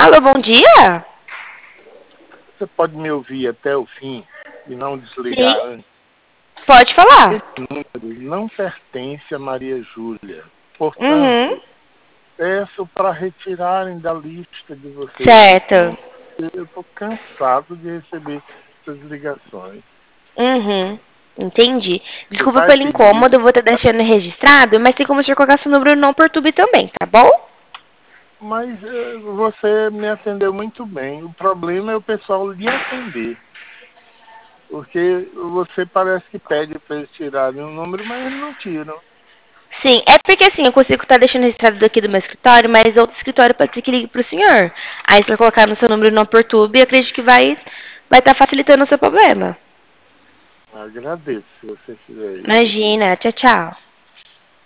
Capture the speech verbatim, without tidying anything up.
Alô, bom dia? Você pode me ouvir até o fim e não desligar Sim. antes? Pode falar. Esse número não pertence a Maria Júlia. Uhum. Portanto, peço para retirarem da lista de vocês esse Certo. número. Eu estou cansado de receber essas ligações. Uhum. Entendi. Você Desculpa vai pelo pedir, incômodo, eu vou estar deixando registrado, mas tem como o senhor colocar seu número não perturbe também, tá bom? mas eh, você me atendeu muito bem. O problema é o pessoal lhe atender. Porque você parece que pede para eles tirarem o número, mas eles não tiram. Sim, é porque assim, eu consigo estar deixando registrado daqui do meu escritório, mas outro escritório pode ser que ligue pro senhor. Aí se eu colocar no seu número não perturbe, eu acredito que vai vai estar facilitando o seu problema. Agradeço se você fizer isso. Imagina, tchau, tchau.